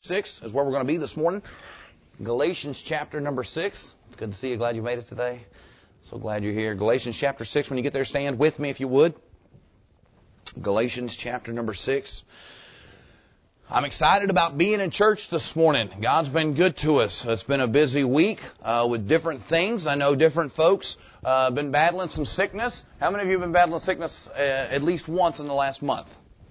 6 is where we're going to be this morning. Galatians chapter number 6. It's good to see you. Glad you made it today. So glad you're here. Galatians chapter 6. When you get there, stand with me if you would. Galatians chapter number 6. I'm excited about being in church this morning. God's been good to us. It's been a busy week with different things. I know different folks been battling some sickness. How many of you have been battling sickness at least once in the last month?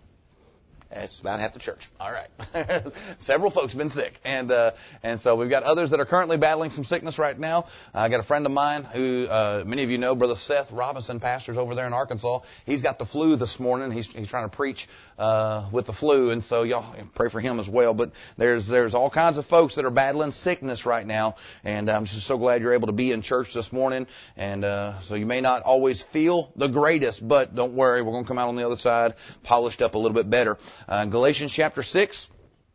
It's about half the church. All right. Several folks have been sick. And so we've got others that are currently battling some sickness right now. I got a friend of mine who, many of you know, Brother Seth Robinson, pastors over there in Arkansas. He's got the flu this morning. He's trying to preach, with the flu. And so y'all pray for him as well. But there's all kinds of folks that are battling sickness right now. And I'm just so glad you're able to be in church this morning. And, so you may not always feel the greatest, but don't worry. We're going to come out on the other side polished up a little bit better. Galatians chapter 6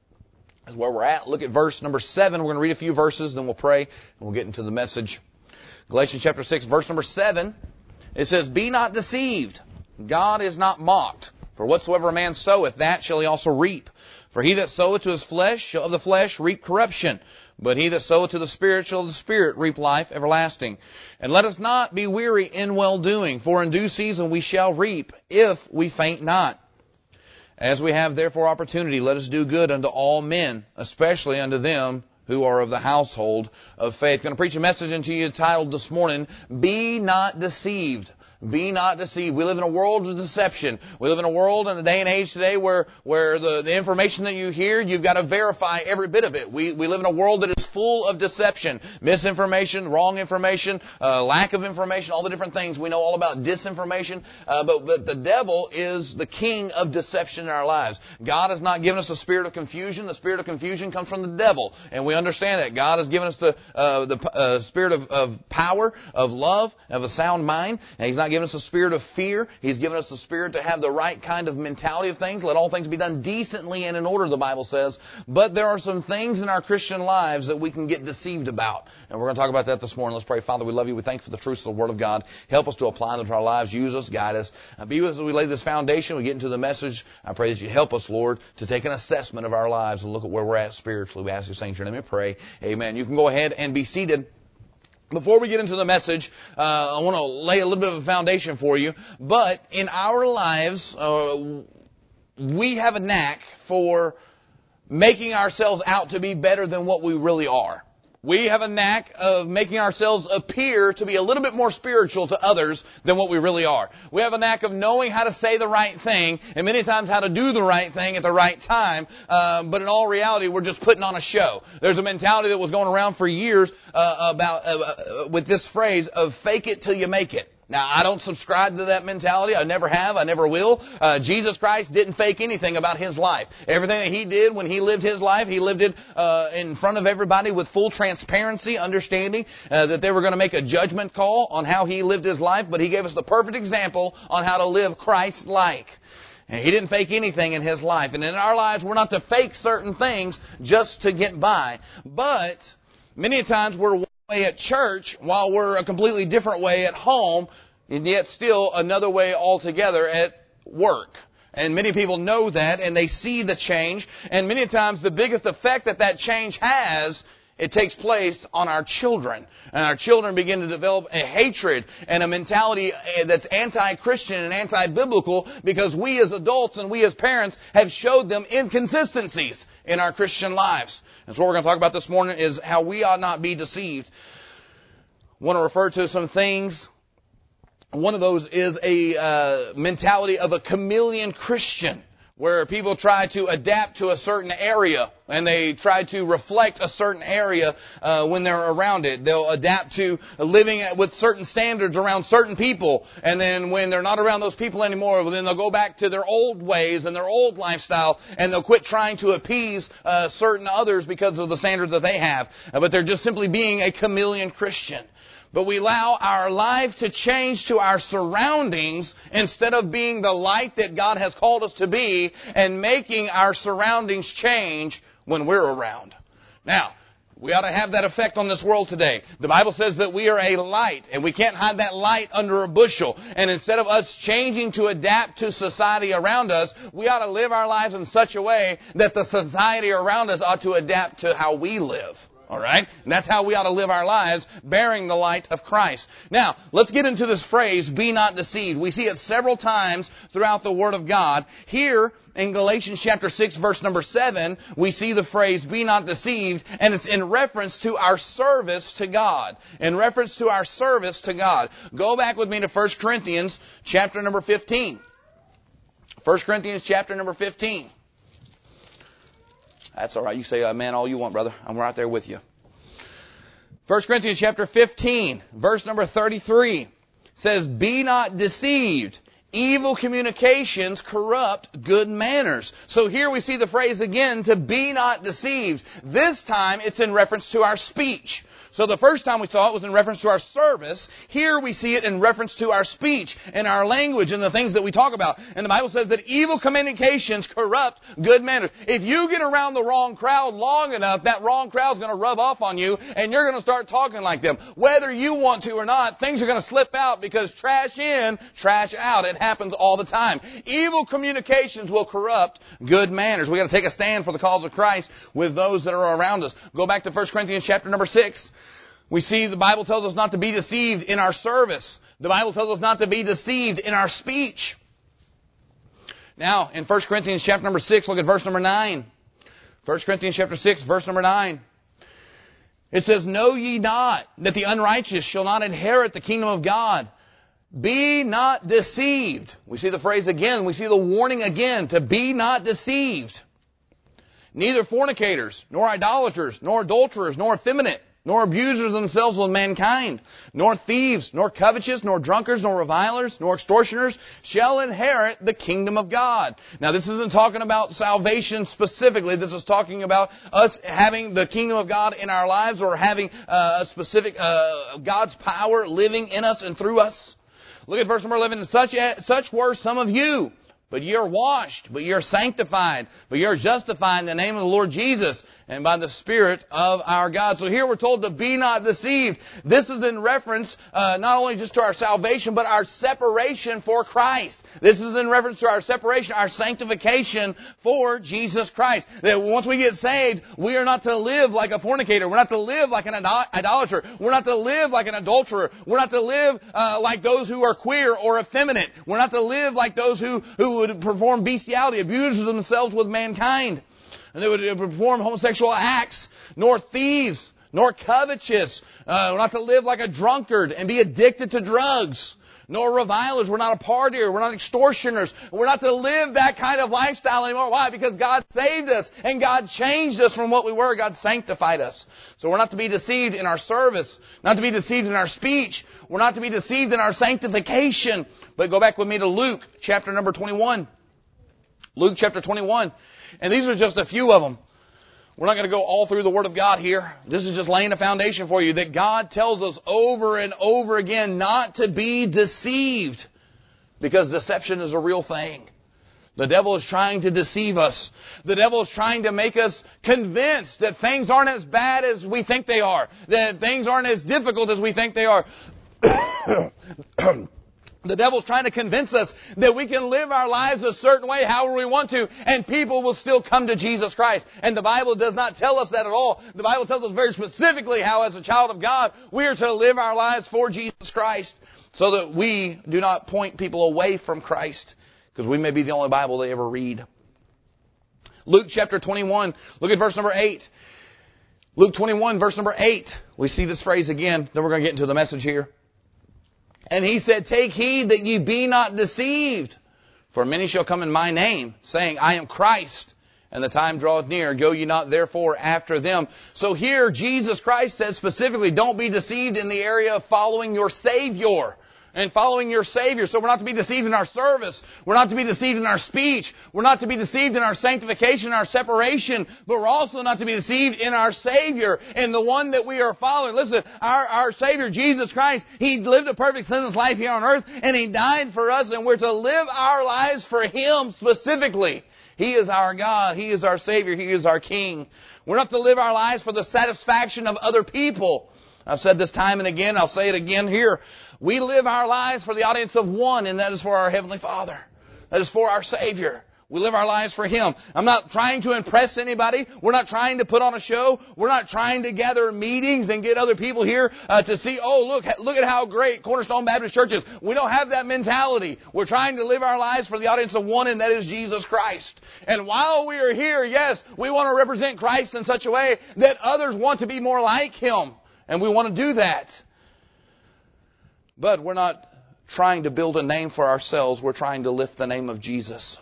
is where we're at. Look at verse number 7. We're going to read a few verses, then we'll pray, and we'll get into the message. Galatians chapter 6, verse number 7. It says, "Be not deceived. God is not mocked. For whatsoever a man soweth, that shall he also reap. For he that soweth to his flesh shall of the flesh reap corruption. But he that soweth to the Spirit shall of the Spirit reap life everlasting. And let us not be weary in well-doing, for in due season we shall reap, if we faint not. As we have therefore opportunity, let us do good unto all men, especially unto them who are of the household of faith." I'm going to preach a message into you titled this morning, "Be not deceived." Be not deceived. We live in a world of deception. We live in a world and a day and age today where the information that you hear, you've got to verify every bit of it. We live in a world that is full of deception, misinformation, wrong information, lack of information, all the different things. We know all about disinformation, but the devil is the king of deception in our lives. God has not given us a spirit of confusion. The spirit of confusion comes from the devil, and we understand that. God has given us the spirit of power, of love, of a sound mind, and He's not given us a spirit of fear. He's given us the spirit to have the right kind of mentality of things. Let all things be done decently and in order, the Bible says. But there are some things in our Christian lives that we can get deceived about. And we're going to talk about that this morning. Let's pray. Father, we love you. We thank you for the truths of the Word of God. Help us to apply them to our lives. Use us. Guide us. Be with us as we lay this foundation. We get into the message. I pray that you help us, Lord, to take an assessment of our lives and look at where we're at spiritually. We ask you, Saint, in your name we pray. Amen. You can go ahead and be seated. Before we get into the message, I want to lay a little bit of a foundation for you. But in our lives, we have a knack for making ourselves out to be better than what we really are. We have a knack of making ourselves appear to be a little bit more spiritual to others than what we really are. We have a knack of knowing how to say the right thing and many times how to do the right thing at the right time. But in all reality, we're just putting on a show. There's a mentality that was going around for years with this phrase of fake it till you make it. Now, I don't subscribe to that mentality. I never have. I never will. Jesus Christ didn't fake anything about His life. Everything that He did when He lived His life, He lived it in front of everybody with full transparency, understanding that they were going to make a judgment call on how He lived His life, but He gave us the perfect example on how to live Christ-like. And He didn't fake anything in His life. And in our lives, we're not to fake certain things just to get by. But many times we're one way at church while we're a completely different way at home, and yet still another way altogether at work. And many people know that, and they see the change. And many times the biggest effect that change has, it takes place on our children. And our children begin to develop a hatred and a mentality that's anti-Christian and anti-biblical because we as adults and we as parents have showed them inconsistencies in our Christian lives. And so what we're going to talk about this morning is how we ought not be deceived. I want to refer to some things. One of those is a mentality of a chameleon Christian, where people try to adapt to a certain area and they try to reflect a certain area when they're around it. They'll adapt to living with certain standards around certain people, and then when they're not around those people anymore, then they'll go back to their old ways and their old lifestyle, and they'll quit trying to appease certain others because of the standards that they have. But they're just simply being a chameleon Christian. But we allow our life to change to our surroundings instead of being the light that God has called us to be and making our surroundings change when we're around. Now, We ought to have that effect on this world today. The Bible says that we are a light, and we can't hide that light under a bushel. And instead of us changing to adapt to society around us, we ought to live our lives in such a way that the society around us ought to adapt to how we live. All right? And that's how we ought to live our lives, bearing the light of Christ. Now, let's get into this phrase, be not deceived. We see it several times throughout the Word of God. Here, in Galatians chapter 6, verse number 7, we see the phrase, be not deceived, and it's in reference to our service to God. In reference to our service to God. Go back with me to 1 Corinthians chapter number 15. 1 Corinthians chapter number 15. That's all right. You say amen all you want, brother. I'm right there with you. 1 Corinthians chapter 15, verse number 33 says, be not deceived. Evil communications corrupt good manners. So here we see the phrase again, to be not deceived. This time it's in reference to our speech. So the first time we saw it was in reference to our service. Here we see it in reference to our speech and our language and the things that we talk about. And the Bible says that evil communications corrupt good manners. If you get around the wrong crowd long enough, that wrong crowd's going to rub off on you and you're going to start talking like them. Whether you want to or not, things are going to slip out because trash in, trash out. It happens all the time. Evil communications will corrupt good manners. We got to take a stand for the cause of Christ with those that are around us. Go back to 1 Corinthians chapter number 6. We see the Bible tells us not to be deceived in our service. The Bible tells us not to be deceived in our speech. Now, in 1 Corinthians chapter number 6, look at verse number 9. 1 Corinthians chapter 6, verse number 9. It says, know ye not that the unrighteous shall not inherit the kingdom of God? Be not deceived. We see the phrase again. We see the warning again, to be not deceived. Neither fornicators, nor idolaters, nor adulterers, nor effeminate, nor abusers themselves with mankind, nor thieves, nor covetous, nor drunkards, nor revilers, nor extortioners shall inherit the kingdom of God. Now this isn't talking about salvation specifically. This is talking about us having the kingdom of God in our lives, or having a specific God's power living in us and through us. Look at verse number 11. And such were some of you. But ye are washed, but ye are sanctified, but ye are justified in the name of the Lord Jesus and by the Spirit of our God. So here we're told to be not deceived. This is in reference not only just to our salvation, but our separation for Christ. This is in reference to our separation, our sanctification for Jesus Christ. That once we get saved, we are not to live like a fornicator. We're not to live like an idolater. We're not to live like an adulterer. We're not to live like those who are queer or effeminate. We're not to live like those who would perform bestiality, abuse themselves with mankind. And they would perform homosexual acts, nor thieves, nor covetous. We're not to live like a drunkard and be addicted to drugs. Nor revilers. We're not a partier. We're not extortioners. We're not to live that kind of lifestyle anymore. Why? Because God saved us and God changed us from what we were. God sanctified us. So we're not to be deceived in our service, not to be deceived in our speech. We're not to be deceived in our sanctification. But go back with me to Luke chapter number 21. Luke chapter 21. And these are just a few of them. We're not going to go all through the Word of God here. This is just laying a foundation for you that God tells us over and over again not to be deceived, because deception is a real thing. The devil is trying to deceive us. The devil is trying to make us convinced that things aren't as bad as we think they are, that things aren't as difficult as we think they are. The devil's trying to convince us that we can live our lives a certain way however we want to, and people will still come to Jesus Christ. And the Bible does not tell us that at all. The Bible tells us very specifically how, as a child of God, we are to live our lives for Jesus Christ, so that we do not point people away from Christ, because we may be the only Bible they ever read. Luke chapter 21, look at verse number 8. Luke 21, verse number 8. We see this phrase again, then we're going to get into the message here. And he said, take heed that ye be not deceived. For many shall come in my name, saying, I am Christ, and the time draweth near. Go ye not therefore after them. So here Jesus Christ says specifically, don't be deceived in the area of following your Savior. And following your Savior. So we're not to be deceived in our service. We're not to be deceived in our speech. We're not to be deceived in our sanctification, our separation. But we're also not to be deceived in our Savior, in the one that we are following. Listen, our Savior, Jesus Christ, He lived a perfect sinless life here on earth, and He died for us, and we're to live our lives for Him specifically. He is our God. He is our Savior. He is our King. We're not to live our lives for the satisfaction of other people. I've said this time and again, I'll say it again here. We live our lives for the audience of one, and that is for our Heavenly Father. That is for our Savior. We live our lives for Him. I'm not trying to impress anybody. We're not trying to put on a show. We're not trying to gather meetings and get other people here to see, oh, look at how great Cornerstone Baptist Church is. We don't have that mentality. We're trying to live our lives for the audience of one, and that is Jesus Christ. And while we are here, yes, we want to represent Christ in such a way that others want to be more like Him. And we want to do that. But we're not trying to build a name for ourselves. We're trying to lift the name of Jesus.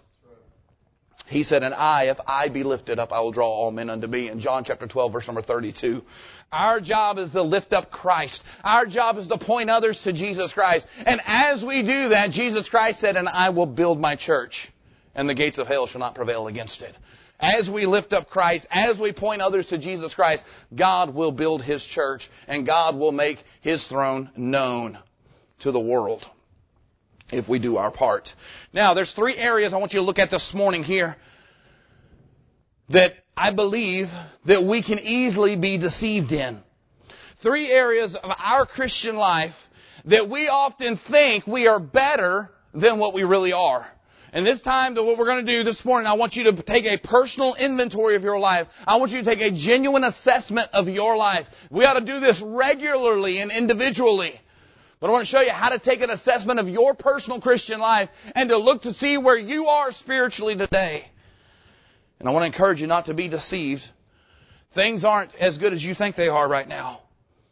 He said, and if I be lifted up, I will draw all men unto me. In John chapter 12, verse number 32. Our job is to lift up Christ. Our job is to point others to Jesus Christ. And as we do that, Jesus Christ said, and I will build my church, and the gates of hell shall not prevail against it. As we lift up Christ, as we point others to Jesus Christ, God will build His church, and God will make His throne known to the world if we do our part. Now, there's 3 areas I want you to look at this morning here that I believe that we can easily be deceived in. 3 areas of our Christian life that we often think we are better than what we really are. And this time, what we're going to do this morning, I want you to take a personal inventory of your life. I want you to take a genuine assessment of your life. We ought to do this regularly and individually. But I want to show you how to take an assessment of your personal Christian life and to look to see where you are spiritually today. And I want to encourage you not to be deceived. Things aren't as good as you think they are right now.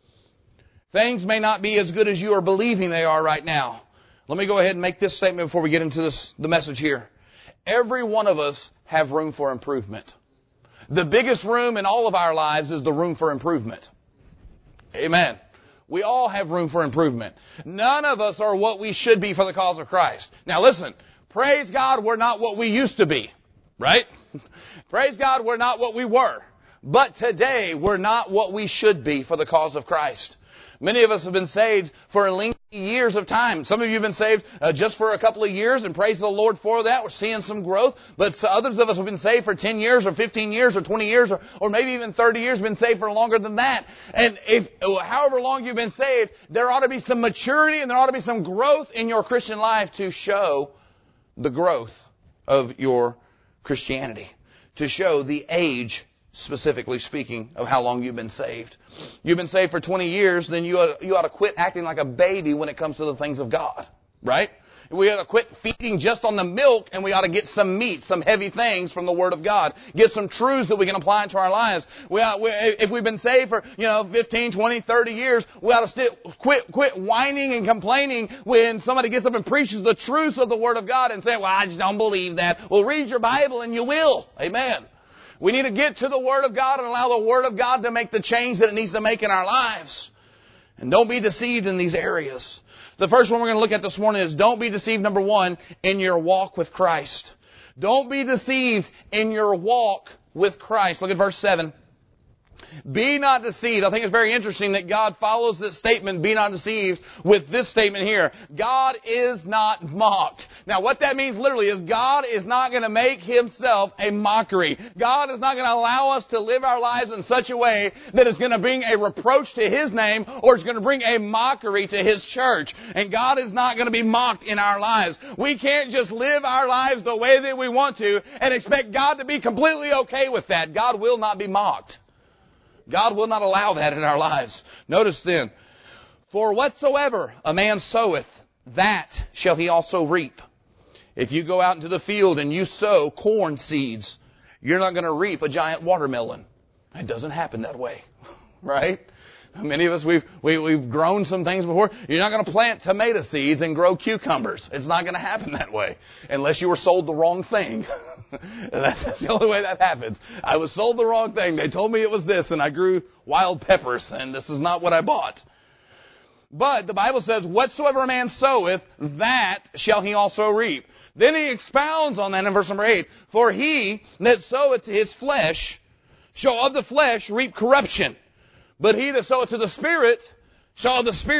Things may not be as good as you are believing they are right now. Let me go ahead and make this statement before we get into the message here. Every one of us have room for improvement. The biggest room in all of our lives is the room for improvement. Amen. We all have room for improvement. None of us are what we should be for the cause of Christ. Now listen, praise God we're not what we used to be, right? Praise God we're not what we were. But today we're not what we should be for the cause of Christ. Many of us have been saved for lengthy years of time. Some of you have been saved just for a couple of years, and praise the Lord for that. We're seeing some growth. But others of us have been saved for 10 years or 15 years or 20 years or maybe even 30 years, been saved for longer than that. And however long you've been saved, there ought to be some maturity and there ought to be some growth in your Christian life to show the growth of your Christianity, to show the age, specifically speaking, of how long you've been saved. You've been saved for 20 years, then you ought to quit acting like a baby when it comes to the things of God. Right? We ought to quit feeding just on the milk, and we ought to get some meat, some heavy things from the Word of God. Get some truths that we can apply into our lives. If we've been saved for, 15, 20, 30 years, we ought to quit whining and complaining when somebody gets up and preaches the truths of the Word of God and saying, well, I just don't believe that. Well, read your Bible and you will. Amen. We need to get to the Word of God and allow the Word of God to make the change that it needs to make in our lives. And don't be deceived in these areas. The first one we're going to look at this morning is don't be deceived, number 1, in your walk with Christ. Don't be deceived in your walk with Christ. Look at verse 7. Be not deceived. I think it's very interesting that God follows this statement, be not deceived, with this statement here. God is not mocked. Now what that means literally is God is not going to make Himself a mockery. God is not going to allow us to live our lives in such a way that is going to bring a reproach to His name or it's going to bring a mockery to His church. And God is not going to be mocked in our lives. We can't just live our lives the way that we want to and expect God to be completely okay with that. God will not be mocked. God will not allow that in our lives. Notice then, for whatsoever a man soweth, that shall he also reap. If you go out into the field and you sow corn seeds, you're not going to reap a giant watermelon. It doesn't happen that way, right? Many of us, we've grown some things before. You're not going to plant tomato seeds and grow cucumbers. It's not going to happen that way unless you were sold the wrong thing. That's the only way that happens. I was sold the wrong thing. They told me it was this, and I grew wild peppers, and this is not what I bought. But the Bible says, whatsoever a man soweth, that shall he also reap. Then he expounds on that in verse number 8. For he that soweth to his flesh shall of the flesh reap corruption. But he that soweth to the Spirit shall of the Spirit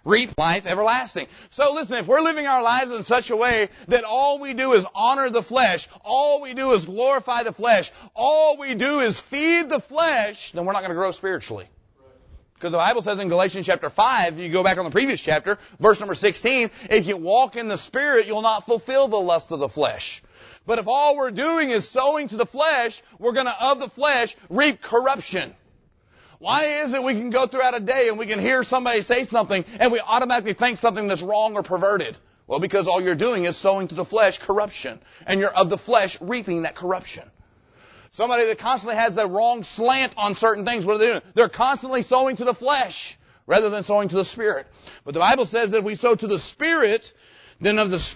reap life everlasting. So listen, if we're living our lives in such a way that all we do is honor the flesh, all we do is glorify the flesh, all we do is feed the flesh, then we're not going to grow spiritually. Because the Bible says in Galatians chapter 5, if you go back on the previous chapter, verse number 16, if you walk in the Spirit, you'll not fulfill the lust of the flesh. But if all we're doing is sowing to the flesh, we're going to, of the flesh, reap corruption. Why is it we can go throughout a day and we can hear somebody say something and we automatically think something that's wrong or perverted? Well, because all you're doing is sowing to the flesh corruption. And you're of the flesh reaping that corruption. Somebody that constantly has the wrong slant on certain things, what are they doing? They're constantly sowing to the flesh rather than sowing to the Spirit. But the Bible says that if we sow to the Spirit, then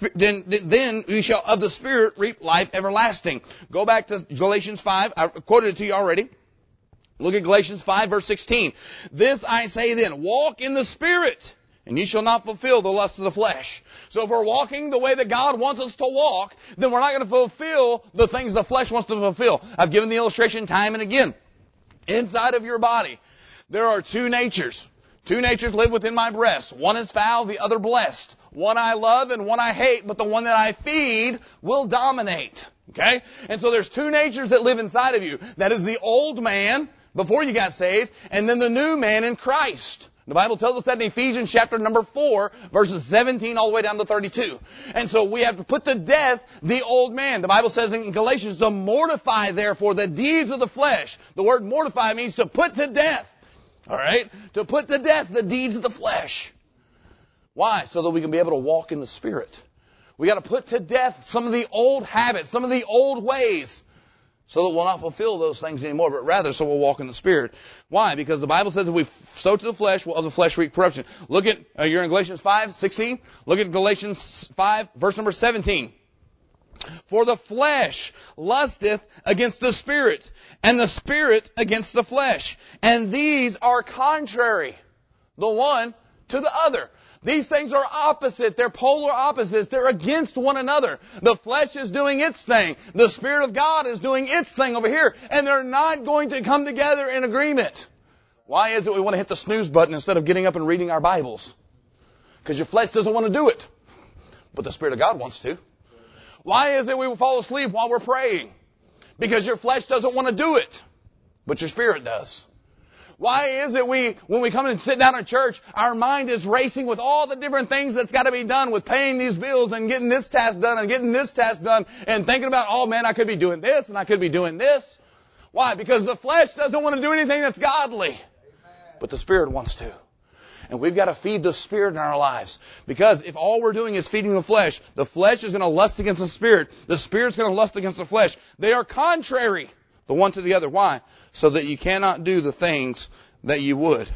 we shall of the Spirit reap life everlasting. Go back to Galatians 5. I quoted it to you already. Look at Galatians 5 verse 16. This I say then, walk in the Spirit, and ye shall not fulfill the lust of the flesh. So if we're walking the way that God wants us to walk, then we're not going to fulfill the things the flesh wants to fulfill. I've given the illustration time and again. Inside of your body, there are two natures. Two natures live within my breast. One is foul, the other blessed. One I love and one I hate, but the one that I feed will dominate. Okay? And so there's two natures that live inside of you. That is the old man before you got saved, and then the new man in Christ. The Bible tells us that in Ephesians chapter number 4, verses 17 all the way down to 32. And so we have to put to death the old man. The Bible says in Galatians to mortify, therefore, the deeds of the flesh. The word mortify means to put to death. All right? To put to death the deeds of the flesh. Why? So that we can be able to walk in the Spirit. We got to put to death some of the old habits, some of the old ways, so that we'll not fulfill those things anymore, but rather so we'll walk in the Spirit. Why? Because the Bible says if we sow to the flesh, we'll of the flesh reap corruption. Look at, you're in Galatians 5:16. Look at Galatians 5, verse number 17. For the flesh lusteth against the Spirit, and the Spirit against the flesh. And these are contrary, the one to the other. These things are opposite. They're polar opposites. They're against one another. The flesh is doing its thing. The Spirit of God is doing its thing over here. And they're not going to come together in agreement. Why is it we want to hit the snooze button instead of getting up and reading our Bibles? Because your flesh doesn't want to do it. But the Spirit of God wants to. Why is it we fall asleep while we're praying? Because your flesh doesn't want to do it. But your spirit does. Why is it when we come and sit down in church, our mind is racing with all the different things that's got to be done with paying these bills and getting this task done and getting this task done and thinking about, oh man, I could be doing this and I could be doing this. Why? Because the flesh doesn't want to do anything that's godly. But the Spirit wants to. And we've got to feed the Spirit in our lives. Because if all we're doing is feeding the flesh is going to lust against the Spirit's going to lust against the flesh. They are contrary, the one to the other. Why? So that you cannot do the things that you would.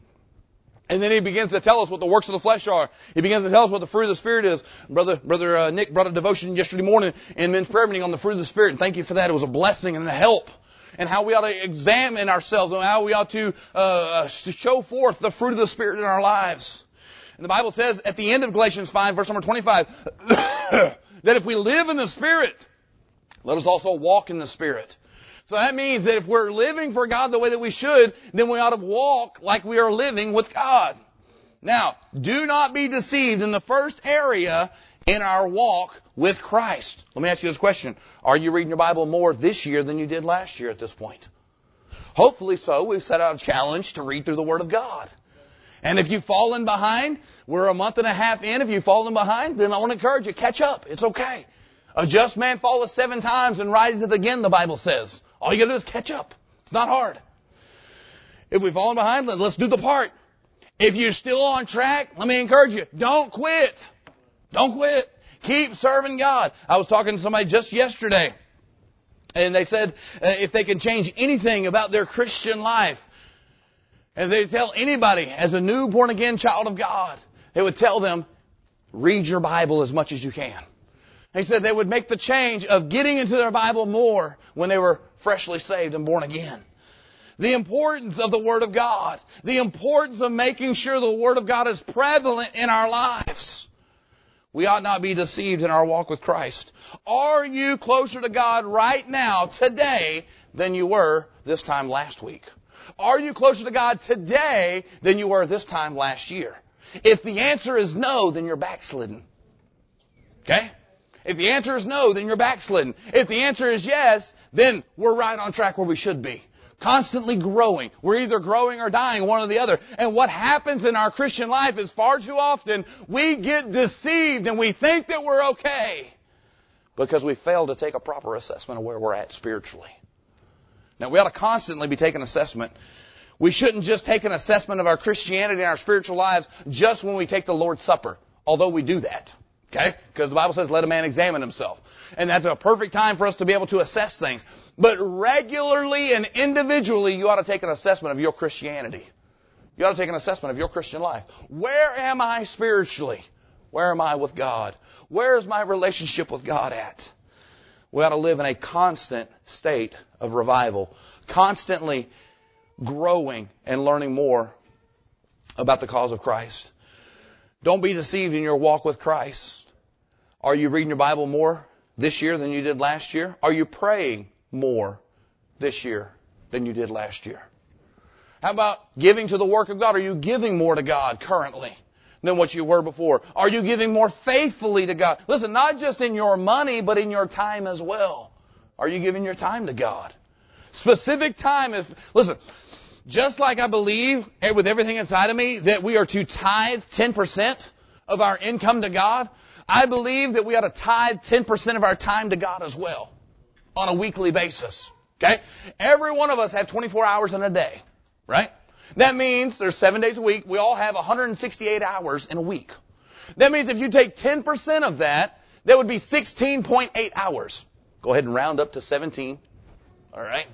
And then he begins to tell us what the works of the flesh are. He begins to tell us what the fruit of the Spirit is. Brother Nick brought a devotion yesterday morning in men's prayer meeting on the fruit of the Spirit. And thank you for that. It was a blessing and a help. And how we ought to examine ourselves and how we ought to show forth the fruit of the Spirit in our lives. And the Bible says at the end of Galatians 5, verse number 25, that if we live in the Spirit, let us also walk in the Spirit. So that means that if we're living for God the way that we should, then we ought to walk like we are living with God. Now, do not be deceived in the first area in our walk with Christ. Let me ask you this question. Are you reading your Bible more this year than you did last year at this point? Hopefully so. We've set out a challenge to read through the Word of God. And if you've fallen behind, we're a month and a half in. If you've fallen behind, then I want to encourage you, catch up. It's okay. A just man falleth 7 times and riseth again, the Bible says. All you got to do is catch up. It's not hard. If we've fallen behind, then let's do the part. If you're still on track, let me encourage you, don't quit. Don't quit. Keep serving God. I was talking to somebody just yesterday, and they said if they could change anything about their Christian life, and they tell anybody as a new born-again child of God, they would tell them, read your Bible as much as you can. He said they would make the change of getting into their Bible more when they were freshly saved and born again. The importance of the Word of God. The importance of making sure the Word of God is prevalent in our lives. We ought not be deceived in our walk with Christ. Are you closer to God right now, today, than you were this time last week? Are you closer to God today than you were this time last year? If the answer is no, then you're backslidden. Okay? If the answer is no, then you're backslidden. If the answer is yes, then we're right on track where we should be. Constantly growing. We're either growing or dying, one or the other. And what happens in our Christian life is far too often we get deceived and we think that we're okay because we fail to take a proper assessment of where we're at spiritually. Now, we ought to constantly be taking assessment. We shouldn't just take an assessment of our Christianity and our spiritual lives just when we take the Lord's Supper, although we do that. Okay? Because the Bible says, let a man examine himself. And that's a perfect time for us to be able to assess things. But regularly and individually, you ought to take an assessment of your Christianity. You ought to take an assessment of your Christian life. Where am I spiritually? Where am I with God? Where is my relationship with God at? We ought to live in a constant state of revival. Constantly growing and learning more about the cause of Christ. Don't be deceived in your walk with Christ. Are you reading your Bible more this year than you did last year? Are you praying more this year than you did last year? How about giving to the work of God? Are you giving more to God currently than what you were before? Are you giving more faithfully to God? Listen, not just in your money, but in your time as well. Are you giving your time to God? Specific time is, listen, just like I believe with everything inside of me that we are to tithe 10% of our income to God, I believe that we ought to tithe 10% of our time to God as well on a weekly basis. Okay? Every one of us have 24 hours in a day, right? That means there's 7 days a week. We all have 168 hours in a week. That means if you take 10% of that, that would be 16.8 hours. Go ahead and round up to 17. All right?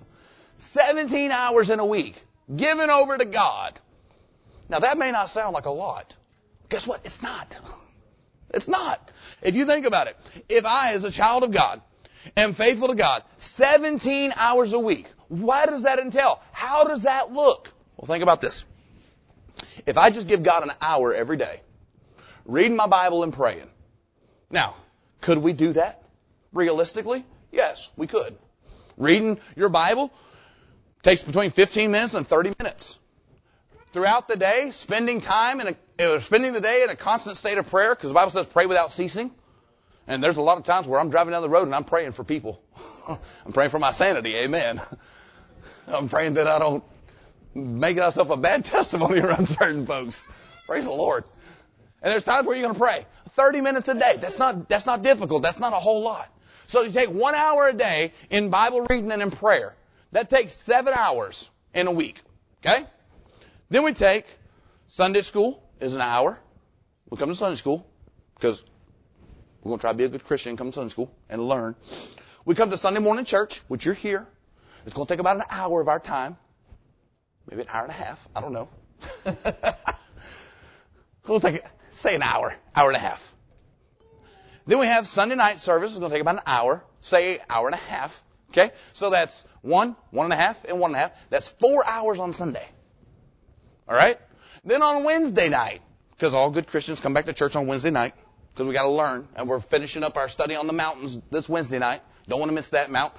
17 hours in a week given over to God. Now that may not sound like a lot. Guess what? It's not. It's not. If you think about it, if I, as a child of God, am faithful to God 17 hours a week, what does that entail? How does that look? Well, think about this. If I just give God an hour every day, reading my Bible and praying. Now, could we do that? Realistically? Yes, we could. Reading your Bible takes between 15 minutes and 30 minutes. Throughout the day, spending the day in a constant state of prayer, because the Bible says pray without ceasing. And there's a lot of times where I'm driving down the road and I'm praying for people. I'm praying for my sanity. Amen. I'm praying that I don't make myself a bad testimony around certain folks. Praise the Lord. And there's times where you're going to pray 30 minutes a day. That's not difficult. That's not a whole lot. So you take 1 hour a day in Bible reading and in prayer. That takes 7 hours in a week. Okay? Then we take Sunday school is an hour. We come to Sunday school because we're going to try to be a good Christian and come to Sunday school and learn. We come to Sunday morning church, which you're here. It's going to take about an hour of our time. Maybe an hour and a half. I don't know. We'll take, say an hour and a half. Then we have Sunday night service. It's going to take about an hour. Say hour and a half. Okay? So that's 1, 1.5, and 1.5. That's 4 hours on Sunday. All right? Then on Wednesday night, because all good Christians come back to church on Wednesday night, because we got to learn, and we're finishing up our study on the mountains this Wednesday night. Don't want to miss that. Mount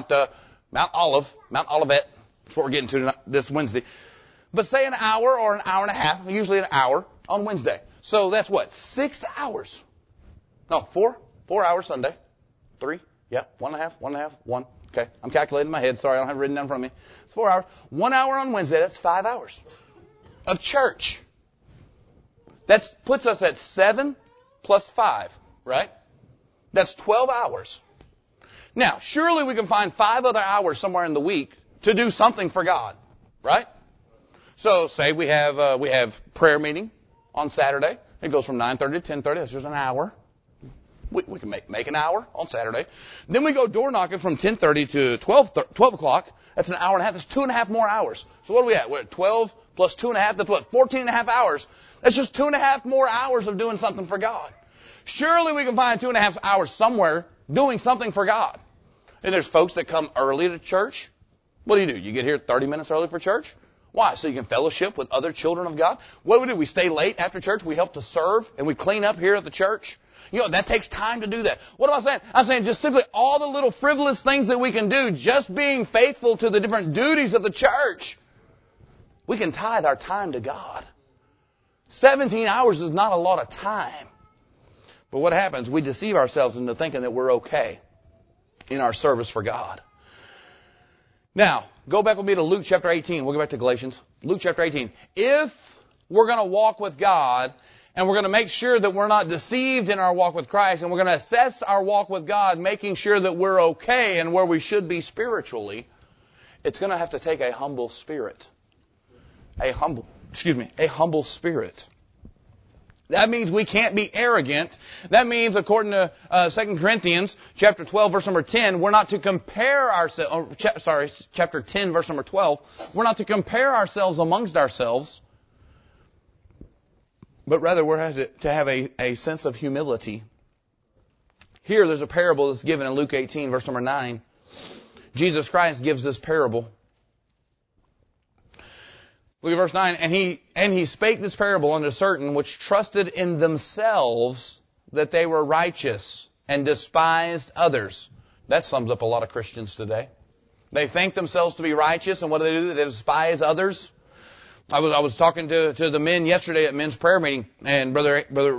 Olivet. That's what we're getting to this Wednesday. But say an hour or an hour and a half, usually an hour on Wednesday. So that's what? 6 hours. No, 4 hours Sunday. 3. Yeah, 1.5, 1. Okay, I'm calculating in my head. Sorry, I don't have it written down in front of me. It's 4 hours. 1 hour on Wednesday, that's 5 hours of church. That puts us at 7 plus 5, right? That's 12 hours. Now, surely we can find 5 other hours somewhere in the week to do something for God, right? So, say we have prayer meeting on Saturday. It goes from 9:30 to 10:30. That's just an hour. We can make an hour on Saturday. Then we go door knocking from 10:30 to 12 o'clock. That's an hour and a half. That's 2.5 more hours. So what are we at? We're at 12 plus 2.5. That's what? 14.5 hours. That's just 2.5 more hours of doing something for God. Surely we can find 2.5 hours somewhere doing something for God. And there's folks that come early to church. What do? You get here 30 minutes early for church? Why? So you can fellowship with other children of God? What do? We stay late after church. We help to serve and we clean up here at the church. You know, that takes time to do that. What am I saying? I'm saying just simply all the little frivolous things that we can do, just being faithful to the different duties of the church. We can tithe our time to God. 17 hours is not a lot of time. But what happens? We deceive ourselves into thinking that we're okay in our service for God. Now, go back with me to Luke chapter 18. We'll go back to Galatians. Luke chapter 18. If we're going to walk with God, and we're going to make sure that we're not deceived in our walk with Christ, and we're going to assess our walk with God, making sure that we're okay and where we should be spiritually, it's going to have to take a humble spirit. A humble spirit. That means we can't be arrogant. That means, according to 2 Corinthians chapter 12, verse number 10, we're not to compare ourselves, chapter 10, verse number 12, we're not to compare ourselves amongst ourselves, but rather we're to have a sense of humility. Here, there's a parable that's given in Luke 18, verse number 9. Jesus Christ gives this parable. Look at verse 9. And he spake this parable unto certain which trusted in themselves that they were righteous and despised others. That sums up a lot of Christians today. They think themselves to be righteous, and what do? They despise others. I was talking to the men yesterday at men's prayer meeting, and brother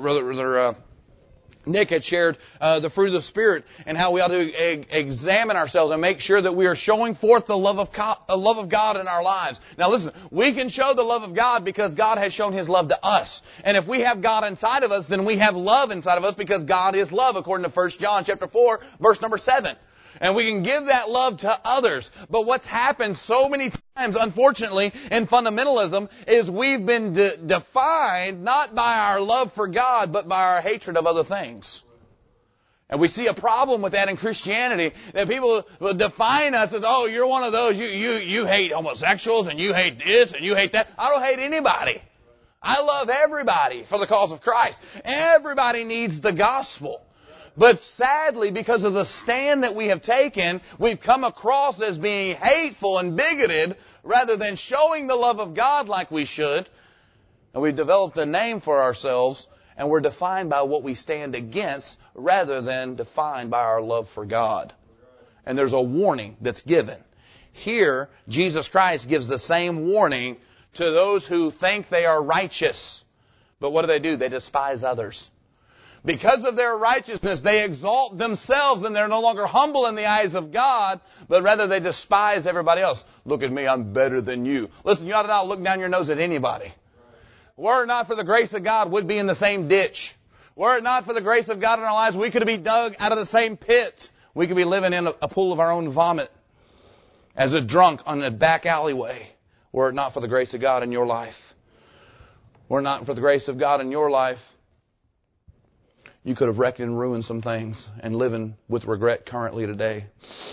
Nick had shared the fruit of the Spirit and how we ought to examine ourselves and make sure that we are showing forth the love of God in our lives. Now listen, we can show the love of God because God has shown His love to us. And if we have God inside of us, then we have love inside of us because God is love, according to 1 John chapter 4, verse number 7. And we can give that love to others. But what's happened so many times, unfortunately, in fundamentalism is we've been defined not by our love for God, but by our hatred of other things. And we see a problem with that in Christianity, that people will define us as, oh, you're one of those, you hate homosexuals, and you hate this, and you hate that. I don't hate anybody. I love everybody for the cause of Christ. Everybody needs the gospel. But sadly, because of the stand that we have taken, we've come across as being hateful and bigoted rather than showing the love of God like we should. And we've developed a name for ourselves, and we're defined by what we stand against rather than defined by our love for God. And there's a warning that's given. Here, Jesus Christ gives the same warning to those who think they are righteous. But what do? They despise others. Because of their righteousness, they exalt themselves and they're no longer humble in the eyes of God, but rather they despise everybody else. Look at me, I'm better than you. Listen, you ought to not look down your nose at anybody. Were it not for the grace of God, we'd be in the same ditch. Were it not for the grace of God in our lives, we could be dug out of the same pit. We could be living in a pool of our own vomit as a drunk on a back alleyway. Were it not for the grace of God in your life. Were it not for the grace of God in your life, you could have wrecked and ruined some things and living with regret currently today.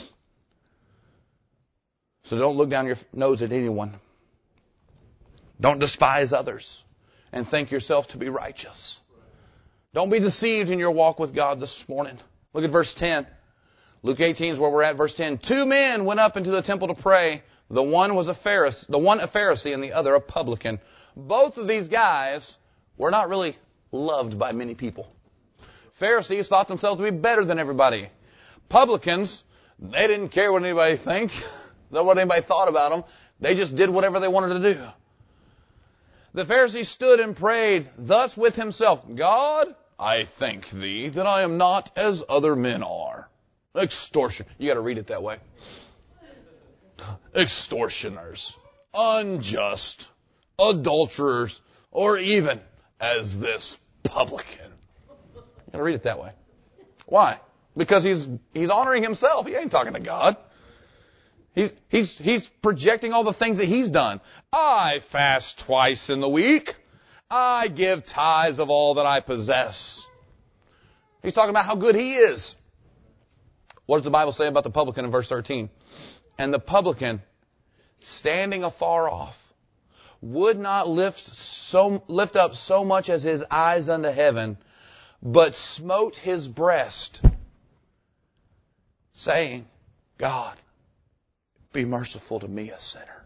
So don't look down your nose at anyone. Don't despise others and think yourself to be righteous. Don't be deceived in your walk with God this morning. Look at verse 10. Luke 18 is where we're at, verse 10. 2 men went up into the temple to pray. The one a Pharisee and the other a publican. Both of these guys were not really loved by many people. Pharisees thought themselves to be better than everybody. Publicans, they didn't care what anybody what anybody thought about them. They just did whatever they wanted to do. The Pharisee stood and prayed thus with himself, God, I thank thee that I am not as other men are. Extortion. You got to read it that way. Extortioners, unjust, adulterers, or even as this publican. You got to read it that way. Why? Because he's honoring himself. He ain't talking to God. He's projecting all the things that he's done. I fast twice in the week. I give tithes of all that I possess. He's talking about how good he is. What does the Bible say about the publican in verse 13? And the publican, standing afar off, would not lift up so much as his eyes unto heaven, but smote his breast, saying, God, be merciful to me, a sinner.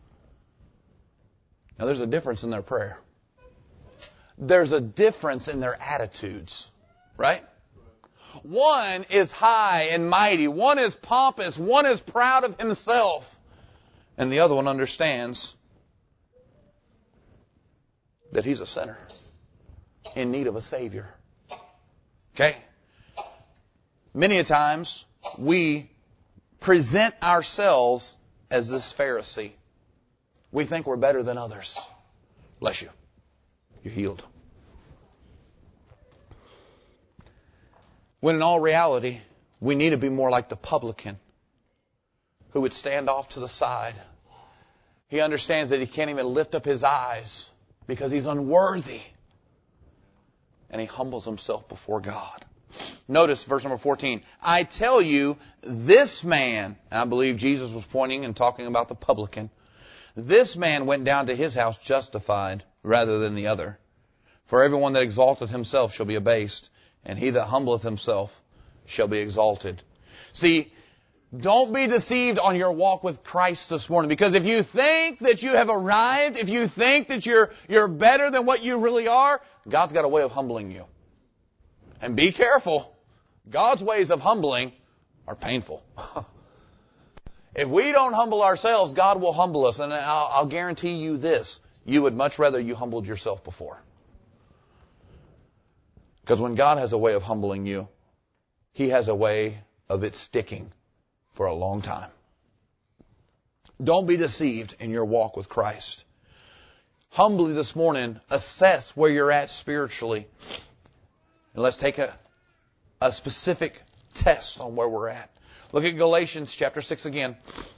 Now there's a difference in their prayer. There's a difference in their attitudes, right? One is high and mighty. One is pompous. One is proud of himself. And the other one understands that he's a sinner in need of a Savior. Okay? Many a times we present ourselves as this Pharisee. We think we're better than others. Bless you. You're healed. When in all reality, we need to be more like the publican who would stand off to the side. He understands that he can't even lift up his eyes because he's unworthy. And he humbles himself before God. Notice verse number 14. I tell you, this man, and I believe Jesus was pointing and talking about the publican, this man went down to his house justified rather than the other. For everyone that exalteth himself shall be abased, and he that humbleth himself shall be exalted. See, don't be deceived on your walk with Christ this morning, because if you think that you have arrived, if you think that you're better than what you really are, God's got a way of humbling you. And be careful. God's ways of humbling are painful. If we don't humble ourselves, God will humble us. And I'll guarantee you this. You would much rather you humbled yourself before. Because when God has a way of humbling you, He has a way of it sticking for a long time. Don't be deceived in your walk with Christ. Humbly this morning, assess where you're at spiritually. And let's take a specific test on where we're at. Look at Galatians chapter 6 again.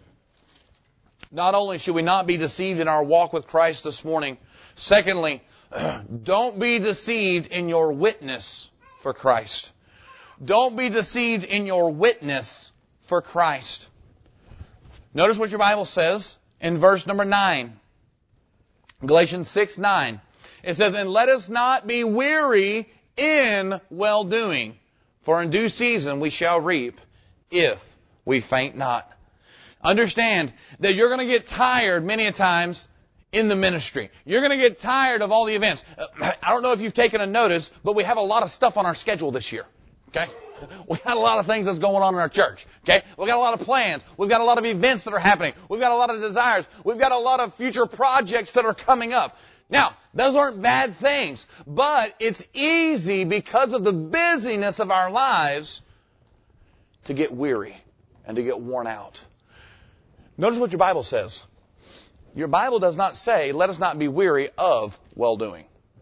Not only should we not be deceived in our walk with Christ this morning, secondly, don't be deceived in your witness for Christ. Don't be deceived in your witness for Christ. Notice what your Bible says in verse number 9. Galatians 6:9. It says, and let us not be weary in well-doing, for in due season we shall reap if we faint not. Understand that you're going to get tired many a times in the ministry. You're going to get tired of all the events. I don't know if you've taken a notice, but we have a lot of stuff on our schedule this year. Okay? We got a lot of things that's going on in our church. Okay? We've got a lot of plans. We've got a lot of events that are happening. We've got a lot of desires. We've got a lot of future projects that are coming up. Now, those aren't bad things, but it's easy because of the busyness of our lives to get weary and to get worn out. Notice what your Bible says. Your Bible does not say, let us not be weary of well-doing.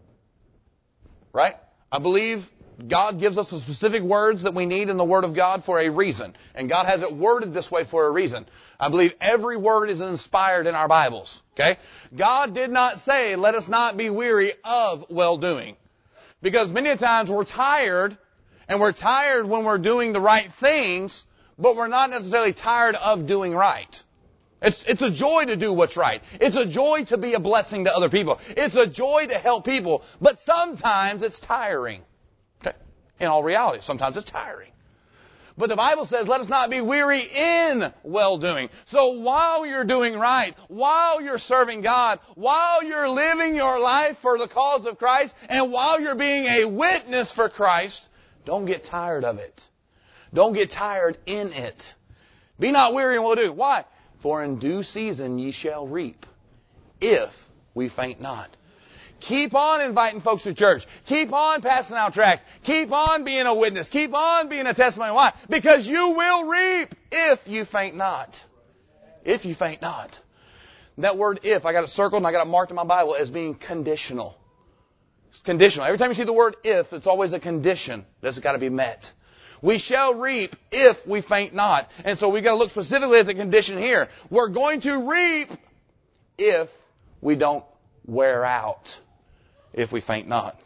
Right? I believe God gives us the specific words that we need in the Word of God for a reason. And God has it worded this way for a reason. I believe every word is inspired in our Bibles. Okay? God did not say, let us not be weary of well-doing. Because many times we're tired, and we're tired when we're doing the right things, but we're not necessarily tired of doing right. It's a joy to do what's right. It's a joy to be a blessing to other people. It's a joy to help people. But sometimes it's tiring. Okay? In all reality, sometimes it's tiring. But the Bible says, let us not be weary in well-doing. So while you're doing right, while you're serving God, while you're living your life for the cause of Christ, and while you're being a witness for Christ, don't get tired of it. Don't get tired in it. Be not weary in well-doing. Why? For in due season ye shall reap, if we faint not. Keep on inviting folks to church. Keep on passing out tracts. Keep on being a witness. Keep on being a testimony. Why? Because you will reap if you faint not. If you faint not. That word if, I got it circled and I got it marked in my Bible as being conditional. It's conditional. Every time you see the word if, it's always a condition that's got to be met. We shall reap if we faint not. And so we've got to look specifically at the condition here. We're going to reap if we don't wear out. If we faint not.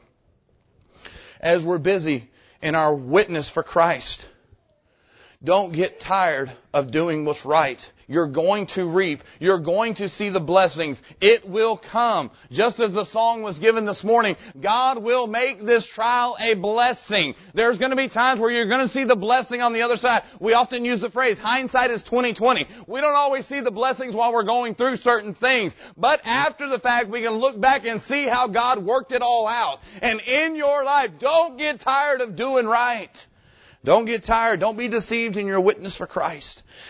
As we're busy in our witness for Christ, don't get tired of doing what's right. You're going to reap. You're going to see the blessings. It will come. Just as the song was given this morning, God will make this trial a blessing. There's going to be times where you're going to see the blessing on the other side. We often use the phrase, hindsight is 20/20. We don't always see the blessings while we're going through certain things. But after the fact, we can look back and see how God worked it all out. And in your life, don't get tired of doing right. Don't get tired. Don't be deceived in your witness for Christ.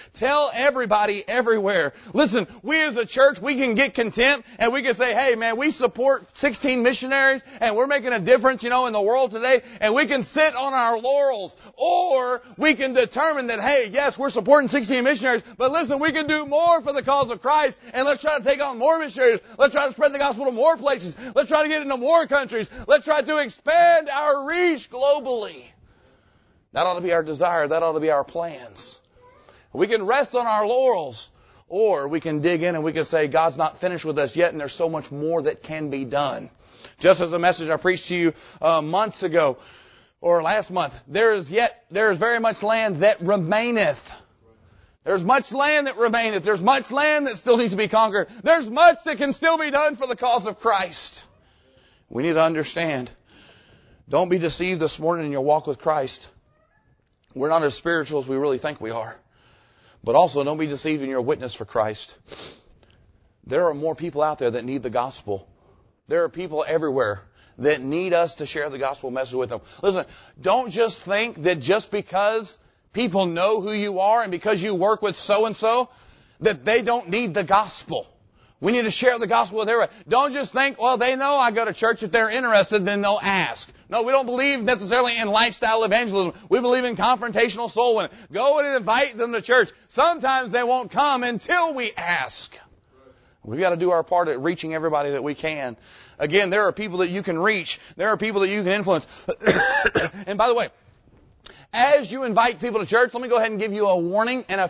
Tell everybody everywhere. Listen, we as a church, we can get content and we can say, hey man, we support 16 missionaries and we're making a difference, in the world today, and we can sit on our laurels. Or we can determine that, hey, yes, we're supporting 16 missionaries, but listen, we can do more for the cause of Christ, and let's try to take on more missionaries. Let's try to spread the gospel to more places. Let's try to get into more countries. Let's try to expand our reach globally. That ought to be our desire. That ought to be our plans. We can rest on our laurels, or we can dig in and we can say, God's not finished with us yet, and there's so much more that can be done. Just as a message I preached to you months ago, or last month, there is very much land that remaineth. There's much land that remaineth. There's much land that still needs to be conquered. There's much that can still be done for the cause of Christ. We need to understand. Don't be deceived this morning in your walk with Christ. We're not as spiritual as we really think we are. But also don't be deceived in your witness for Christ. There are more people out there that need the gospel. There are people everywhere that need us to share the gospel message with them. Listen, don't just think that just because people know who you are and because you work with so-and-so, that they don't need the gospel. We need to share the gospel with everyone. Don't just think, well, they know I go to church. If they're interested, then they'll ask. No, we don't believe necessarily in lifestyle evangelism. We believe in confrontational soul winning. Go and invite them to church. Sometimes they won't come until we ask. We've got to do our part at reaching everybody that we can. Again, there are people that you can reach. There are people that you can influence. And by the way, as you invite people to church, let me go ahead and give you a warning and a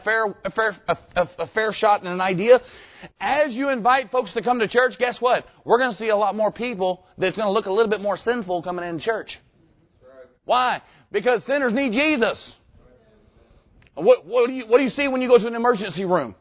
fair shot and an idea. As you invite folks to come to church, guess what? We're going to see a lot more people that's going to look a little bit more sinful coming into church. Why? Because sinners need Jesus. What do you see when you go to an emergency room?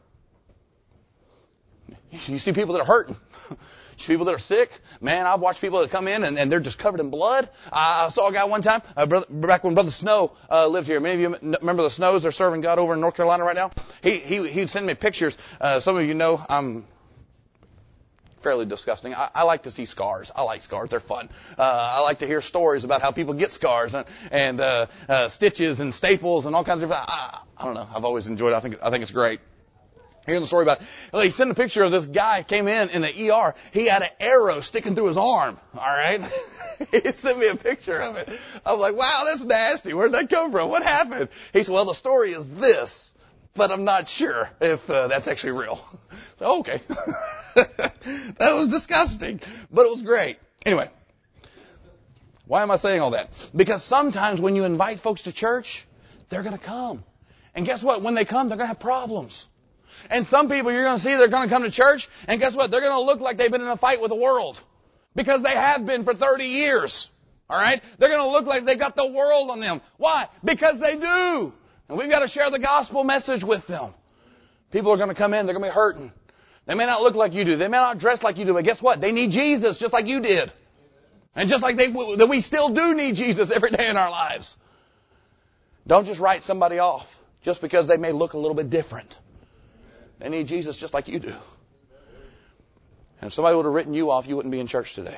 You see people that are hurting. You see people that are sick. Man, I've watched people that come in and they're just covered in blood. I saw a guy one time, back when Brother Snow lived here. Many of you remember the Snows. They're serving God over in North Carolina right now. He'd send me pictures. Some of you know I'm fairly disgusting. I like to see scars. I like scars. They're fun. I like to hear stories about how people get scars and stitches and staples and all kinds of. I don't know. I've always enjoyed it. I think it's great. Here's the story about it. He sent a picture of this guy came in the ER. He had an arrow sticking through his arm. All right. He sent me a picture of it. I was like, wow, that's nasty. Where'd that come from? What happened? He said, well, the story is this, but I'm not sure if that's actually real. So, okay. That was disgusting, but it was great. Anyway, why am I saying all that? Because sometimes when you invite folks to church, they're going to come. And guess what? When they come, they're going to have problems. And some people you're going to see, they're going to come to church, and guess what? They're going to look like they've been in a fight with the world. Because they have been for 30 years. All right? They're going to look like they got the world on them. Why? Because they do. And we've got to share the gospel message with them. People are going to come in, they're going to be hurting. They may not look like you do. They may not dress like you do, but guess what? They need Jesus just like you did. And just like that we still do need Jesus every day in our lives. Don't just write somebody off just because they may look a little bit different. They need Jesus just like you do. And if somebody would have written you off, you wouldn't be in church today.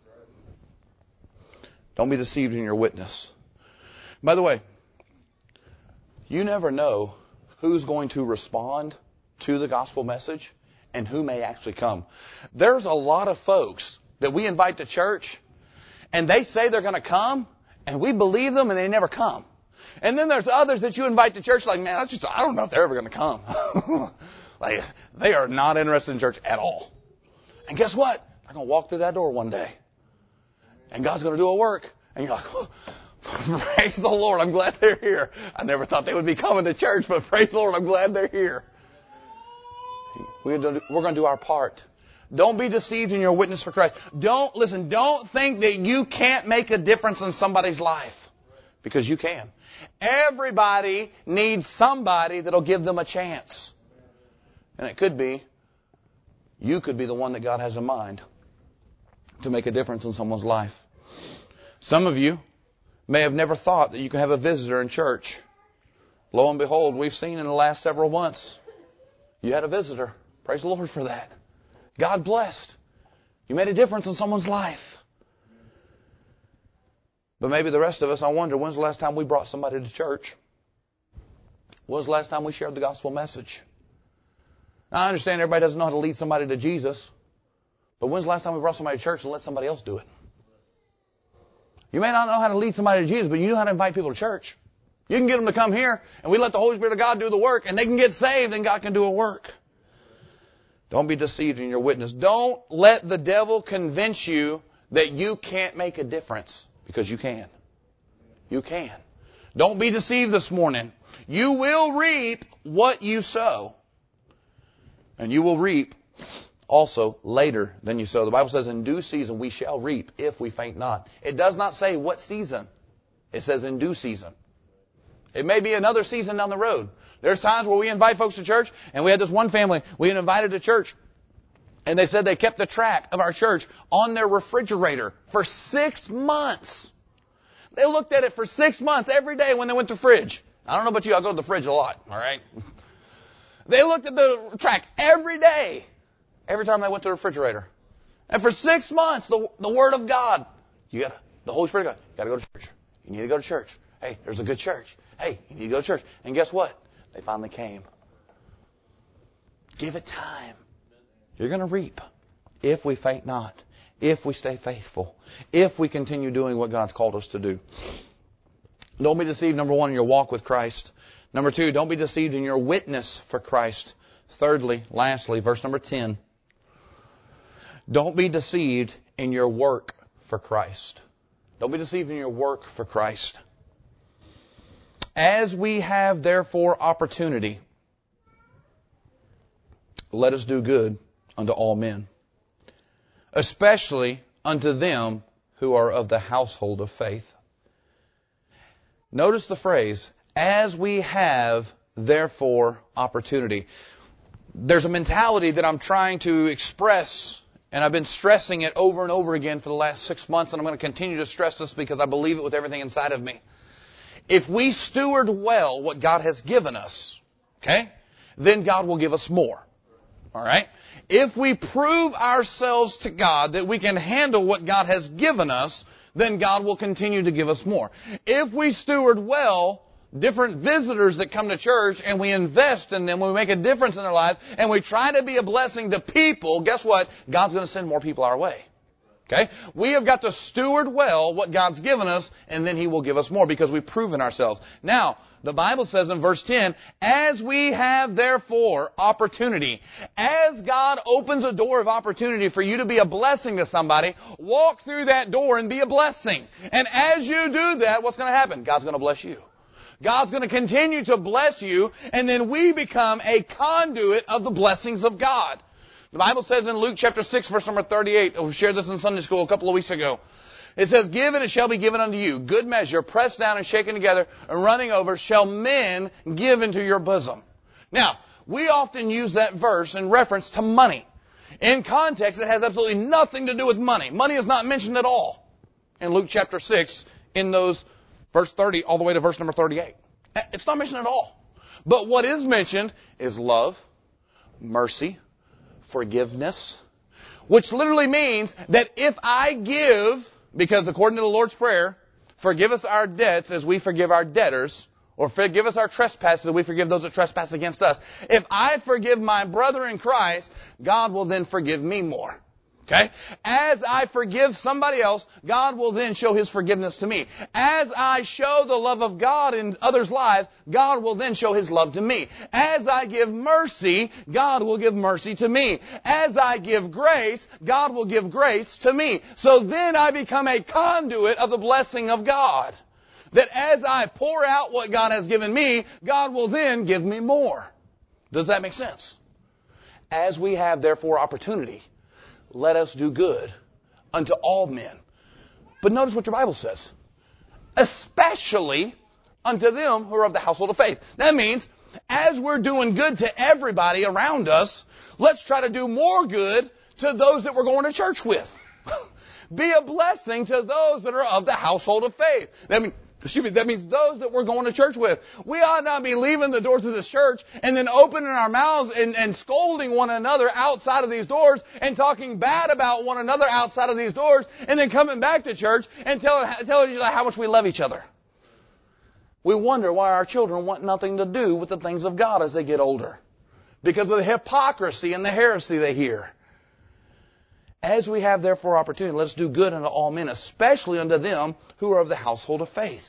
Don't be deceived in your witness. By the way, you never know who's going to respond to the gospel message and who may actually come. There's a lot of folks that we invite to church, and they say they're going to come, and we believe them, and they never come. And then there's others that you invite to church like, man, I don't know if they're ever going to come. Like, they are not interested in church at all. And guess what? They're going to walk through that door one day. And God's going to do a work. And you're like, oh, praise the Lord, I'm glad they're here. I never thought they would be coming to church, but praise the Lord, I'm glad they're here. We're going to do our part. Don't be deceived in your witness for Christ. Don't think that you can't make a difference in somebody's life. Because you can. Everybody needs somebody that'll give them a chance. And it could be, you could be the one that God has in mind to make a difference in someone's life. Some of you may have never thought that you could have a visitor in church. Lo and behold, we've seen in the last several months, you had a visitor. Praise the Lord for that. God blessed. You made a difference in someone's life. But maybe the rest of us, I wonder, when's the last time we brought somebody to church? When was the last time we shared the gospel message? Now, I understand everybody doesn't know how to lead somebody to Jesus, but when's the last time we brought somebody to church and let somebody else do it? You may not know how to lead somebody to Jesus, but you know how to invite people to church. You can get them to come here, and we let the Holy Spirit of God do the work, and they can get saved, and God can do a work. Don't be deceived in your witness. Don't let the devil convince you that you can't make a difference, because you can. You can. Don't be deceived this morning. You will reap what you sow. And you will reap also later than you sow. The Bible says in due season we shall reap if we faint not. It does not say what season. It says in due season. It may be another season down the road. There's times where we invite folks to church, and we had this one family we had invited to church, and they said they kept the track of our church on their refrigerator for 6 months. They looked at it for 6 months every day when they went to the fridge. I don't know about you, I go to the fridge a lot, all right? They looked at the track every day, every time they went to the refrigerator. And for 6 months, the Word of God, the Holy Spirit of God, you got to go to church. You need to go to church. Hey, there's a good church. Hey, you need to go to church. And guess what? They finally came. Give it time. You're going to reap if we faint not, if we stay faithful, if we continue doing what God's called us to do. Don't be deceived, number one, in your walk with Christ. Number two, don't be deceived in your witness for Christ. Thirdly, lastly, verse number 10. Don't be deceived in your work for Christ. Don't be deceived in your work for Christ. As we have therefore opportunity, let us do good unto all men, especially unto them who are of the household of faith. Notice the phrase, as we have therefore opportunity. There's a mentality that I'm trying to express, and I've been stressing it over and over again for the last 6 months, and I'm going to continue to stress this because I believe it with everything inside of me. If we steward well what God has given us, okay, then God will give us more. All right? If we prove ourselves to God that we can handle what God has given us, then God will continue to give us more. If we steward well different visitors that come to church and we invest in them, we make a difference in their lives, and we try to be a blessing to people, guess what? God's going to send more people our way. Okay? We have got to steward well what God's given us, and then He will give us more because we've proven ourselves. Now, the Bible says in verse 10, as we have therefore opportunity, as God opens a door of opportunity for you to be a blessing to somebody, walk through that door and be a blessing. And as you do that, what's going to happen? God's going to bless you. God's going to continue to bless you, and then we become a conduit of the blessings of God. The Bible says in Luke chapter 6, verse number 38, we shared this in Sunday school a couple of weeks ago. It says, give and it shall be given unto you. Good measure, pressed down and shaken together and running over, shall men give into your bosom. Now, we often use that verse in reference to money. In context, it has absolutely nothing to do with money. Money is not mentioned at all in Luke chapter 6 in those verse 30 all the way to verse number 38. It's not mentioned at all. But what is mentioned is love, mercy, forgiveness, which literally means that if I give, because according to the Lord's Prayer, forgive us our debts as we forgive our debtors, or forgive us our trespasses as we forgive those that trespass against us. If I forgive my brother in Christ, God will then forgive me more. Okay? As I forgive somebody else, God will then show His forgiveness to me. As I show the love of God in others' lives, God will then show His love to me. As I give mercy, God will give mercy to me. As I give grace, God will give grace to me. So then I become a conduit of the blessing of God. That as I pour out what God has given me, God will then give me more. Does that make sense? As we have therefore opportunity, let us do good unto all men. But notice what your Bible says. Especially unto them who are of the household of faith. That means, as we're doing good to everybody around us, let's try to do more good to those that we're going to church with. Be a blessing to those that are of the household of faith. That means those that we're going to church with. We ought not be leaving the doors of this church and then opening our mouths and scolding one another outside of these doors and talking bad about one another outside of these doors and then coming back to church and telling each other how much we love each other. We wonder why our children want nothing to do with the things of God as they get older. Because of the hypocrisy and the heresy they hear. As we have therefore opportunity, let us do good unto all men, especially unto them who are of the household of faith.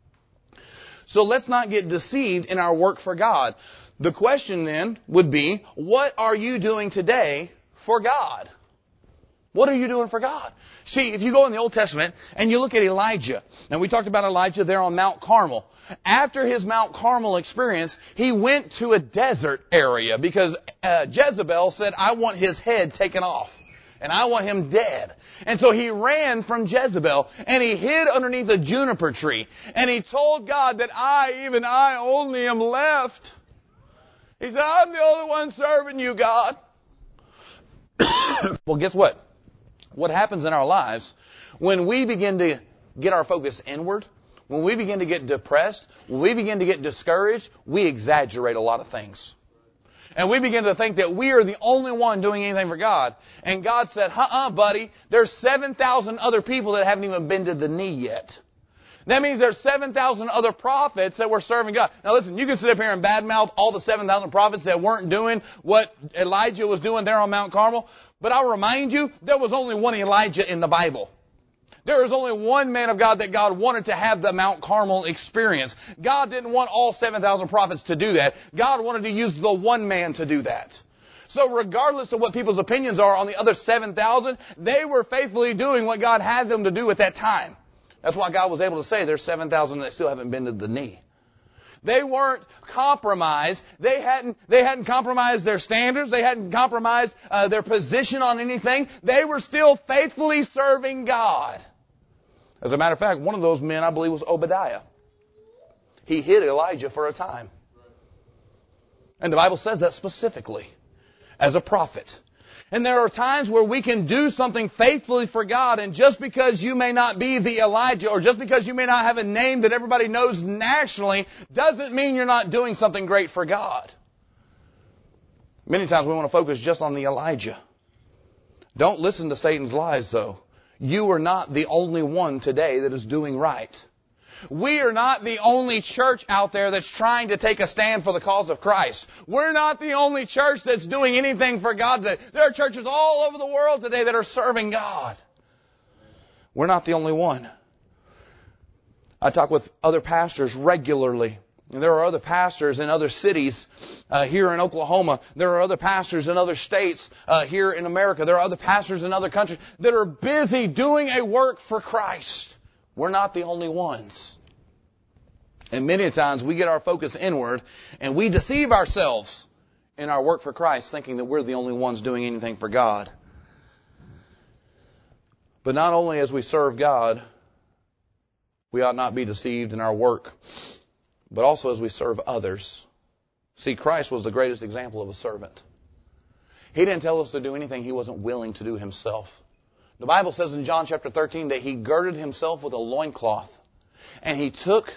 So let's not get deceived in our work for God. The question then would be, what are you doing today for God? What are you doing for God? See, if you go in the Old Testament and you look at Elijah, and we talked about Elijah there on Mount Carmel. After his Mount Carmel experience, he went to a desert area because Jezebel said, I want his head taken off. And I want him dead. And so he ran from Jezebel and he hid underneath a juniper tree. And he told God that I only am left. He said, I'm the only one serving you, God. Well, guess what? What happens in our lives when we begin to get our focus inward, when we begin to get depressed, when we begin to get discouraged, we exaggerate a lot of things. And we begin to think that we are the only one doing anything for God. And God said, buddy, there's 7,000 other people that haven't even bended the knee yet. That means there's 7,000 other prophets that were serving God. Now listen, you can sit up here and badmouth all the 7,000 prophets that weren't doing what Elijah was doing there on Mount Carmel. But I'll remind you, there was only one Elijah in the Bible. There is only one man of God that God wanted to have the Mount Carmel experience. God didn't want all 7,000 prophets to do that. God wanted to use the one man to do that. So regardless of what people's opinions are on the other 7,000, they were faithfully doing what God had them to do at that time. That's why God was able to say there's 7,000 that still haven't bended the knee. They weren't compromised. They hadn't compromised their standards. They hadn't compromised their position on anything. They were still faithfully serving God. As a matter of fact, one of those men, I believe, was Obadiah. He hid Elijah for a time. And the Bible says that specifically as a prophet. And there are times where we can do something faithfully for God, and just because you may not be the Elijah, or just because you may not have a name that everybody knows nationally, doesn't mean you're not doing something great for God. Many times we want to focus just on the Elijah. Don't listen to Satan's lies, though. You are not the only one today that is doing right. We are not the only church out there that's trying to take a stand for the cause of Christ. We're not the only church that's doing anything for God today. There are churches all over the world today that are serving God. We're not the only one. I talk with other pastors regularly. And there are other pastors in other cities here in Oklahoma. There are other pastors in other states here in America. There are other pastors in other countries that are busy doing a work for Christ. We're not the only ones. And many times we get our focus inward and we deceive ourselves in our work for Christ, thinking that we're the only ones doing anything for God. But not only as we serve God, we ought not be deceived in our work, but also as we serve others. See, Christ was the greatest example of a servant. He didn't tell us to do anything He wasn't willing to do Himself. The Bible says in John chapter 13 that He girded Himself with a loincloth and He took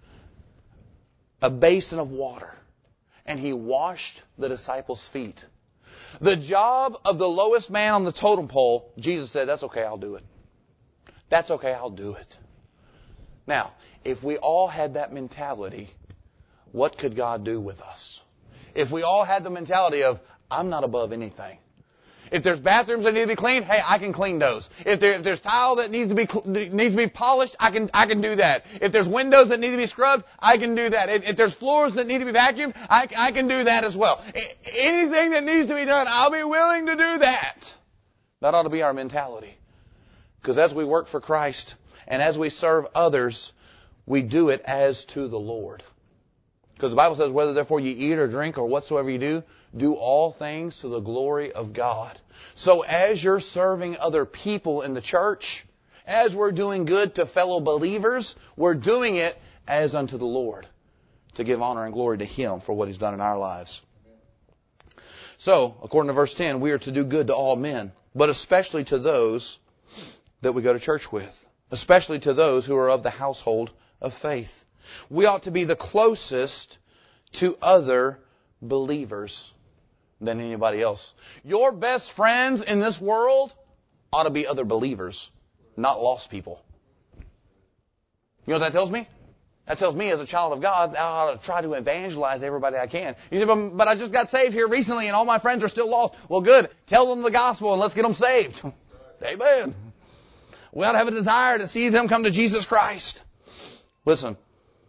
a basin of water and He washed the disciples' feet. The job of the lowest man on the totem pole, Jesus said, that's okay, I'll do it. That's okay, I'll do it. Now, if we all had that mentality, what could God do with us? If we all had the mentality of, I'm not above anything. If there's bathrooms that need to be cleaned, hey, I can clean those. If there's tile that needs to be polished, I can do that. If there's windows that need to be scrubbed, I can do that. If there's floors that need to be vacuumed, I can do that as well. Anything that needs to be done, I'll be willing to do that. That ought to be our mentality. Because as we work for Christ and as we serve others, we do it as to the Lord. Because the Bible says, whether therefore you eat or drink or whatsoever you do all things to the glory of God. So as you're serving other people in the church, as we're doing good to fellow believers, we're doing it as unto the Lord, to give honor and glory to Him for what He's done in our lives. So, according to verse 10, we are to do good to all men, but especially to those that we go to church with, especially to those who are of the household of faith. We ought to be the closest to other believers than anybody else. Your best friends in this world ought to be other believers, not lost people. You know what that tells me? That tells me as a child of God, I ought to try to evangelize everybody I can. You say, but I just got saved here recently and all my friends are still lost. Well, good. Tell them the gospel and let's get them saved. Amen. We ought to have a desire to see them come to Jesus Christ. Listen.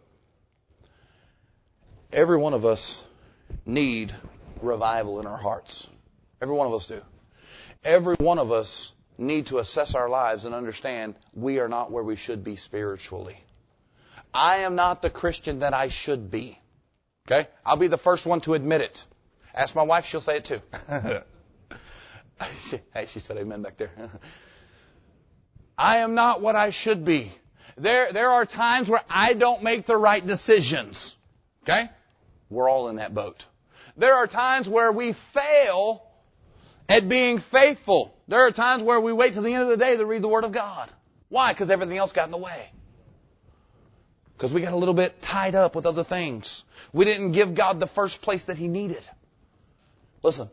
Every one of us need revival in our hearts. Every one of us do. Every one of us need to assess our lives and understand we are not where we should be spiritually. I am not the Christian that I should be. Okay? I'll be the first one to admit it. Ask my wife, she'll say it too. Hey, she said amen back there. I am not what I should be. There are times where I don't make the right decisions. Okay? We're all in that boat. There are times where we fail at being faithful. There are times where we wait till the end of the day to read the Word of God. Why? Because everything else got in the way. Because we got a little bit tied up with other things. We didn't give God the first place that He needed. Listen,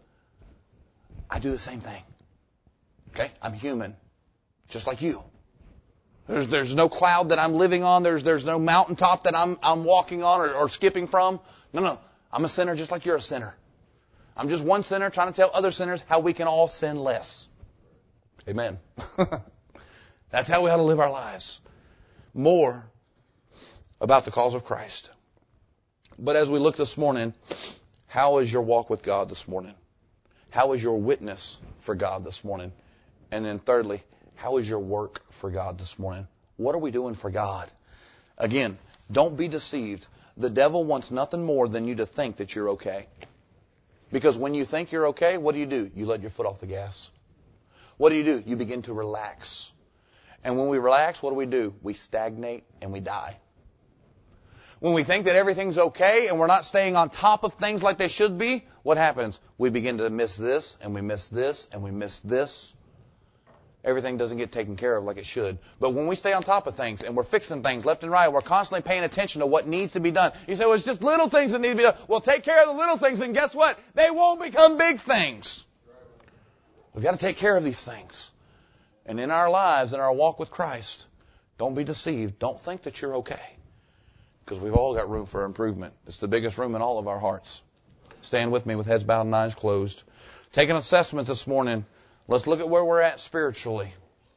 I do the same thing. Okay? I'm human. Just like you. There's no cloud that I'm living on. There's no mountaintop that I'm walking on or skipping from. No. I'm a sinner just like you're a sinner. I'm just one sinner trying to tell other sinners how we can all sin less. Amen. That's how we ought to live our lives. More about the cause of Christ. But as we look this morning, how is your walk with God this morning? How is your witness for God this morning? And then thirdly, how is your work for God this morning? What are we doing for God? Again, don't be deceived. The devil wants nothing more than you to think that you're okay. Because when you think you're okay, what do? You let your foot off the gas. What do? You begin to relax. And when we relax, what do? We stagnate and we die. When we think that everything's okay and we're not staying on top of things like they should be, what happens? We begin to miss this and we miss this and we miss this. Everything doesn't get taken care of like it should. But when we stay on top of things and we're fixing things left and right, we're constantly paying attention to what needs to be done. You say, well, it's just little things that need to be done. Well, take care of the little things and guess what? They won't become big things. We've got to take care of these things. And in our lives, in our walk with Christ, don't be deceived. Don't think that you're okay. Because we've all got room for improvement. It's the biggest room in all of our hearts. Stand with me with heads bowed and eyes closed. Take an assessment this morning. Let's look at where we're at spiritually.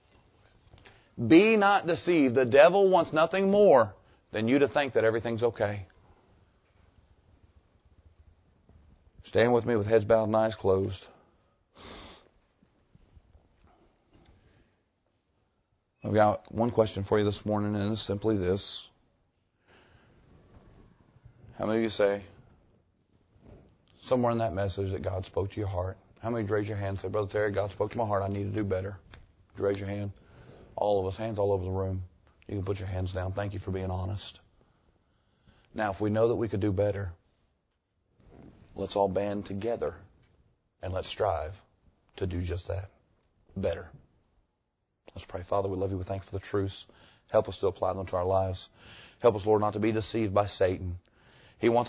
Be not deceived. The devil wants nothing more than you to think that everything's okay. Stand with me with heads bowed and eyes closed. I've got one question for you this morning, and it's simply this. How many of you say, somewhere in that message, that God spoke to your heart? How many raise your hand and say, Brother Terry, God spoke to my heart. I need to do better. Would you raise your hand? All of us, hands all over the room. You can put your hands down. Thank you for being honest. Now, if we know that we could do better, let's all band together and let's strive to do just that. Better. Let's pray. Father, we love you. We thank you for the truths. Help us to apply them to our lives. Help us, Lord, not to be deceived by Satan. He wants